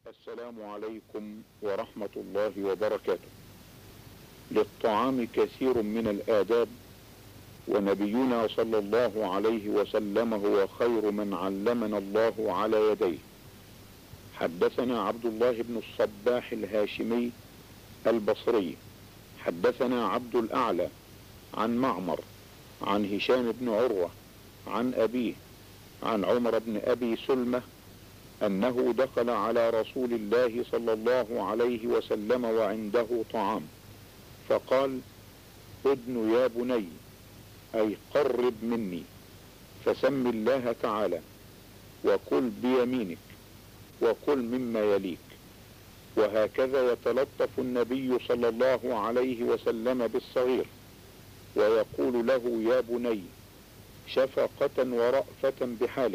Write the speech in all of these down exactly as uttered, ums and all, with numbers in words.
السلام عليكم ورحمة الله وبركاته. للطعام كثير من الآداب، ونبينا صلى الله عليه وسلم هو خير من علمنا الله على يديه. حدثنا عبد الله بن الصباح الهاشمي البصري حدثنا عبد الأعلى عن معمر عن هشام بن عروة عن أبيه عن عمر بن أبي سلمة أنه دخل على رسول الله صلى الله عليه وسلم وعنده طعام، فقال: ادن يا بني، أي قرب مني، فسم الله تعالى، وكل بيمينك، وكل مما يليك. وهكذا يتلطف النبي صلى الله عليه وسلم بالصغير، ويقول له يا بني شفقة ورأفة بحاله،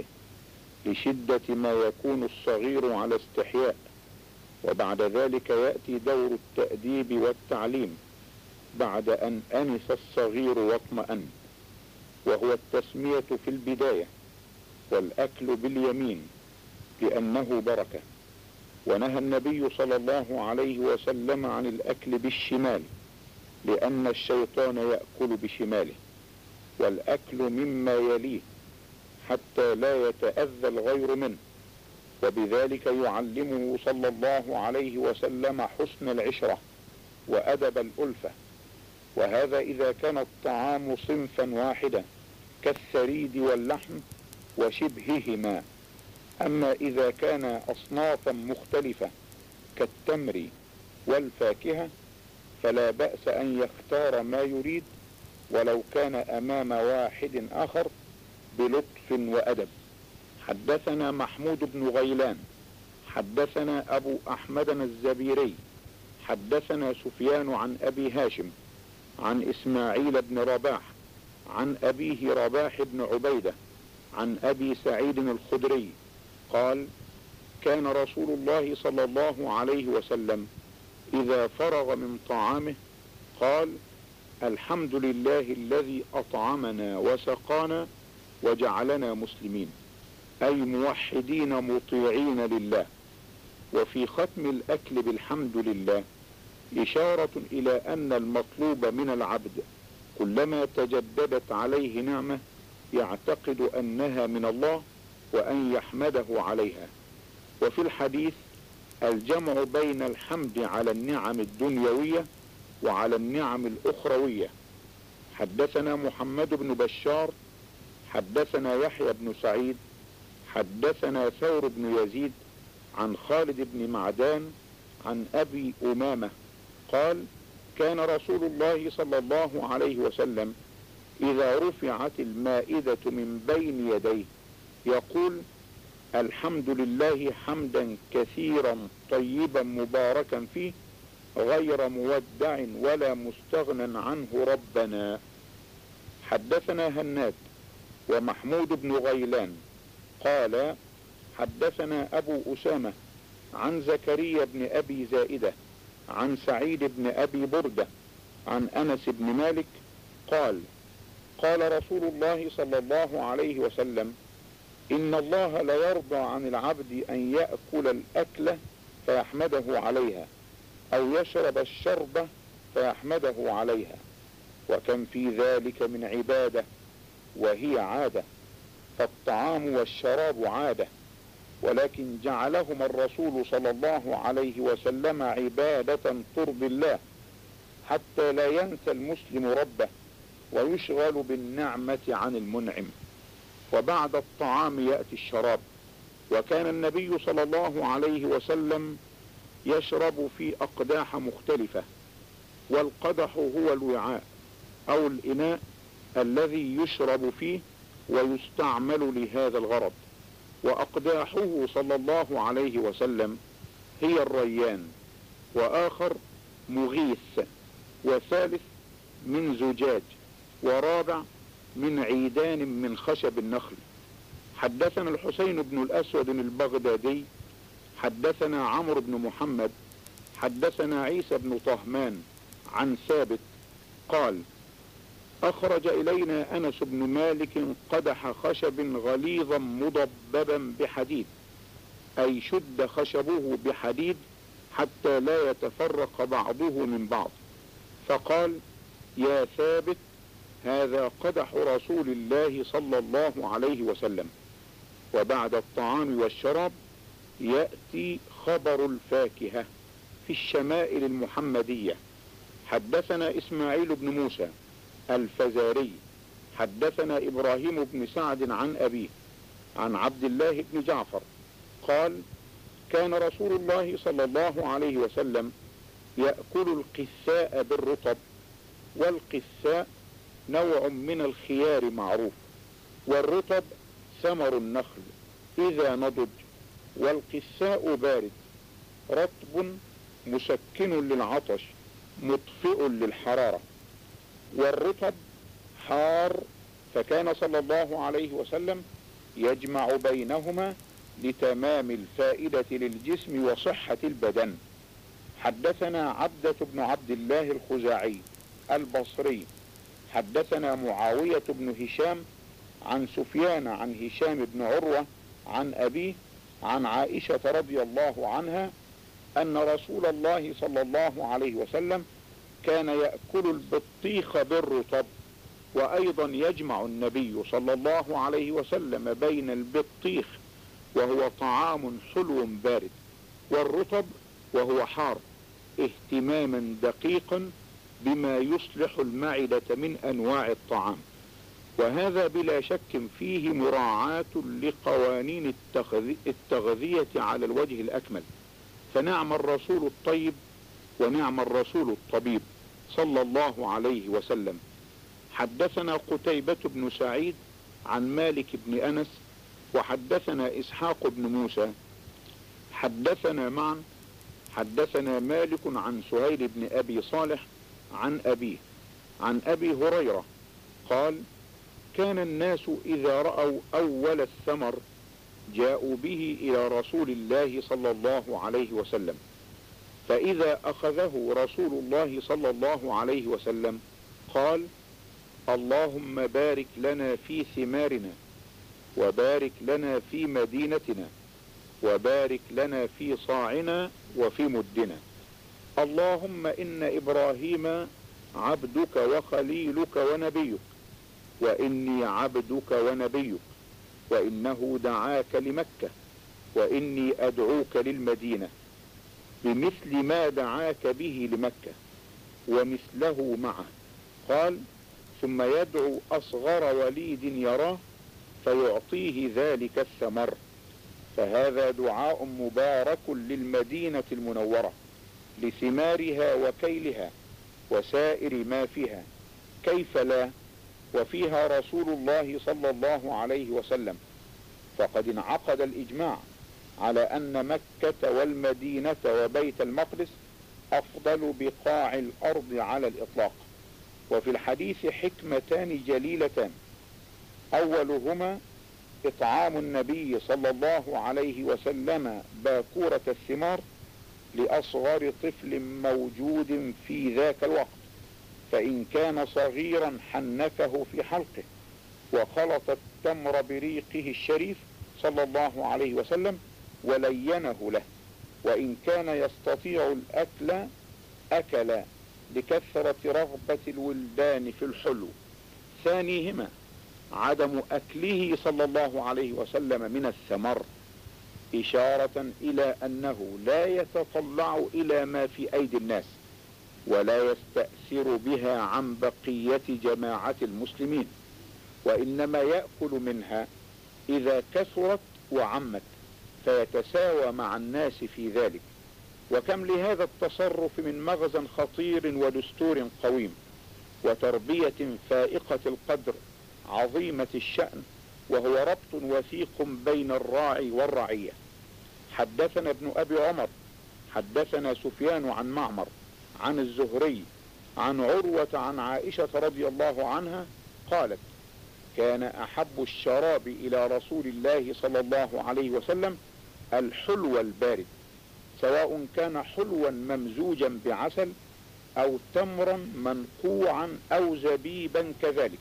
لشدة ما يكون الصغير على استحياء. وبعد ذلك يأتي دور التأديب والتعليم بعد أن أنس الصغير واطمأن، وهو التسمية في البداية، والأكل باليمين لأنه بركة. ونهى النبي صلى الله عليه وسلم عن الأكل بالشمال، لأن الشيطان يأكل بشماله، والأكل مما يليه حتى لا يتأذى الغير منه. وبذلك يعلمه صلى الله عليه وسلم حسن العشرة وأدب الألفة. وهذا إذا كان الطعام صنفا واحدا كالثريد واللحم وشبههما. أما إذا كان أصنافا مختلفة كالتمر والفاكهة فلا بأس أن يختار ما يريد، ولو كان أمام واحد آخر، بلطف وأدب. حدثنا محمود بن غيلان حدثنا أبو أحمد الزبيري حدثنا سفيان عن أبي هاشم عن إسماعيل بن رباح عن أبيه رباح بن عبيدة عن أبي سعيد الخدري قال: كان رسول الله صلى الله عليه وسلم إذا فرغ من طعامه قال: الحمد لله الذي أطعمنا وسقانا وجعلنا مسلمين، أي موحدين مطيعين لله. وفي ختم الأكل بالحمد لله إشارة إلى أن المطلوب من العبد كلما تجددت عليه نعمة يعتقد أنها من الله وأن يحمده عليها. وفي الحديث الجمع بين الحمد على النعم الدنيوية وعلى النعم الأخروية. حدثنا محمد بن بشار حدثنا يحيى بن سعيد حدثنا ثور بن يزيد عن خالد بن معدان عن أبي أمامة قال: كان رسول الله صلى الله عليه وسلم إذا رفعت المائدة من بين يديه يقول: الحمد لله حمدا كثيرا طيبا مباركا فيه، غير مودع ولا مستغنى عنه ربنا. حدثنا هناد ومحمود بن غيلان قال: حدثنا أبو أسامة عن زكريا بن أبي زائدة عن سعيد بن أبي بردة عن أنس بن مالك قال: قال رسول الله صلى الله عليه وسلم: إن الله لا يرضى عن العبد أن يأكل الأكلة فيحمده عليها، أو يشرب الشربة فيحمده عليها. وكم في ذلك من عبادة وهي عادة، فالطعام والشراب عادة، ولكن جعلهما الرسول صلى الله عليه وسلم عبادة ترضي الله، حتى لا ينسى المسلم ربه ويشغل بالنعمة عن المنعم. وبعد الطعام يأتي الشراب، وكان النبي صلى الله عليه وسلم يشرب في أقداح مختلفة، والقدح هو الوعاء أو الإناء الذي يشرب فيه ويستعمل لهذا الغرض. وأقداحه صلى الله عليه وسلم هي الريان، وآخر مغيث، وثالث من زجاج، ورابع من عيدان من خشب النخل. حدثنا الحسين بن الأسود البغدادي حدثنا عمرو بن محمد حدثنا عيسى بن طهمان عن ثابت قال: أخرج إلينا أنس بن مالك قدح خشب غليظا مضببا بحديد، أي شد خشبه بحديد حتى لا يتفرق بعضه من بعض. فقال: يا ثابت، هذا قدح رسول الله صلى الله عليه وسلم. وبعد الطعام والشراب يأتي خبر الفاكهة في الشمائل المحمدية. حدثنا إسماعيل بن موسى الفزاري حدثنا إبراهيم بن سعد عن أبيه عن عبد الله بن جعفر قال: كان رسول الله صلى الله عليه وسلم يأكل القثاء بالرطب. والقثاء نوع من الخيار معروف، والرطب ثمر النخل إذا نضج، والقثاء بارد رطب مسكن للعطش مطفئ للحرارة، والرطب حار. فكان صلى الله عليه وسلم يجمع بينهما لتمام الفائدة للجسم وصحة البدن. حدثنا عبدة بن عبد الله الخزاعي البصري حدثنا معاوية بن هشام عن سفيان عن هشام بن عروة عن أبيه عن عائشة رضي الله عنها أن رسول الله صلى الله عليه وسلم كان يأكل البطيخ بالرطب. وأيضا يجمع النبي صلى الله عليه وسلم بين البطيخ وهو طعام حلو بارد والرطب وهو حار، اهتماما دقيقا بما يصلح المعدة من أنواع الطعام. وهذا بلا شك فيه مراعاة لقوانين التغذية على الوجه الأكمل. فنعم الرسول الطيب ونعم الرسول الطبيب صلى الله عليه وسلم. حدثنا قتيبة بن سعيد عن مالك بن أنس وحدثنا إسحاق بن موسى حدثنا معا حدثنا مالك عن سهيل بن أبي صالح عن أبيه عن أبي هريرة قال: كان الناس إذا رأوا أول الثمر جاءوا به إلى رسول الله صلى الله عليه وسلم، فإذا أخذه رسول الله صلى الله عليه وسلم قال: اللهم بارك لنا في ثمارنا، وبارك لنا في مدينتنا، وبارك لنا في صاعنا وفي مدنا. اللهم إن إبراهيم عبدك وخليلك ونبيك، وإني عبدك ونبيك، وإنه دعاك لمكة، وإني أدعوك للمدينة بمثل ما دعاك به لمكة ومثله معه. قال: ثم يدعو أصغر وليد يراه فيعطيه ذلك الثمر. فهذا دعاء مبارك للمدينة المنورة لثمارها وكيلها وسائر ما فيها، كيف لا وفيها رسول الله صلى الله عليه وسلم. فقد انعقد الإجماع على أن مكة والمدينة وبيت المقدس أفضل بقاع الأرض على الإطلاق. وفي الحديث حكمتان جليلتان: أولهما إطعام النبي صلى الله عليه وسلم باكورة الثمار لأصغر طفل موجود في ذاك الوقت، فإن كان صغيرا حنكه في حلقه وخلط التمر بريقه الشريف صلى الله عليه وسلم ولينه له، وإن كان يستطيع الأكل أكل لكثرة رغبة الولدان في الحلو. ثانيهما عدم أكله صلى الله عليه وسلم من الثمر، إشارة إلى أنه لا يتطلع إلى ما في أيدي الناس ولا يستأثر بها عن بقية جماعة المسلمين، وإنما يأكل منها إذا كثرت وعمت فيتساوى مع الناس في ذلك. وكم لهذا التصرف من مغزى خطير ودستور قويم وتربية فائقة القدر عظيمة الشأن، وهو ربط وثيق بين الراعي والرعية. حدثنا ابن أبي عمر حدثنا سفيان عن معمر عن الزهري عن عروة عن عائشة رضي الله عنها قالت: كان أحب الشراب إلى رسول الله صلى الله عليه وسلم الحلو البارد، سواء كان حلوا ممزوجا بعسل أو تمرا منقوعا أو زبيبا كذلك،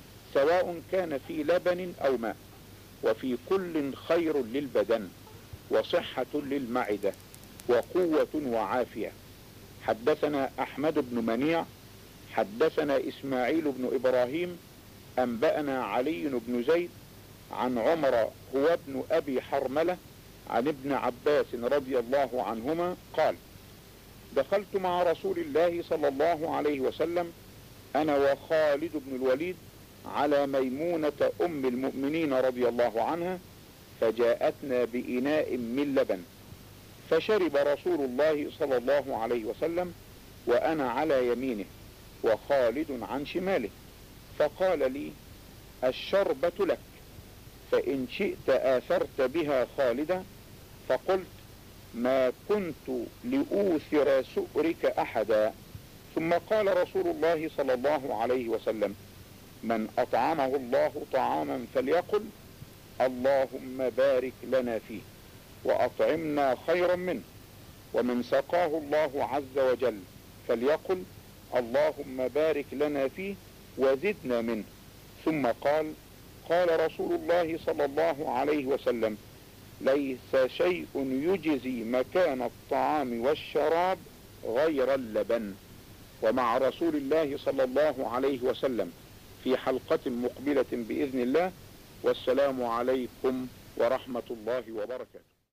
سواء كان في لبن أو ماء، وفي كل خير للبدن. وصحة للمعدة وقوة وعافية. حدثنا أحمد بن منيع حدثنا إسماعيل بن إبراهيم أنبأنا علي بن زيد عن عمر هو ابن أبي حرملة عن ابن عباس رضي الله عنهما قال: دخلت مع رسول الله صلى الله عليه وسلم أنا وخالد بن الوليد على ميمونة أم المؤمنين رضي الله عنها، فجاءتنا بإناء من لبن، فشرب رسول الله صلى الله عليه وسلم وأنا على يمينه وخالد عن شماله، فقال لي: الشربة لك، فإن شئت آثرت بها خالدا. فقلت: ما كنت لأوثر سؤرك أحدا. ثم قال رسول الله صلى الله عليه وسلم: من أطعمه الله طعاما فليقل: اللهم بارك لنا فيه وأطعمنا خيرا منه. ومن سقاه الله عز وجل فليقل: اللهم بارك لنا فيه وزدنا منه. ثم قال: قال رسول الله صلى الله عليه وسلم: ليس شيء يجزي مكان الطعام والشراب غير اللبن. ومع رسول الله صلى الله عليه وسلم في حلقة مقبلة بإذن الله، والسلام عليكم ورحمة الله وبركاته.